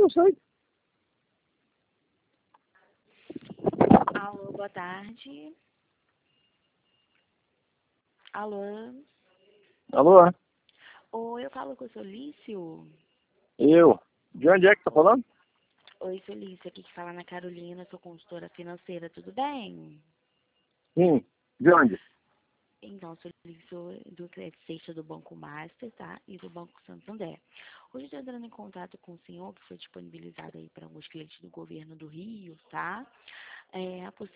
eu sei. Alô, boa tarde. Alô? Alô? Oi, eu falo com o Solício. Eu. De onde é que tá falando? Oi, Solício, aqui que fala na Carolina, sou consultora financeira, tudo bem? Sim. De onde? Então, Solício do Crédito Sexta do Banco Master, tá? E do Banco Santander. Hoje eu estou entrando em contato com o senhor, que foi disponibilizado aí para alguns clientes do governo do Rio, tá? A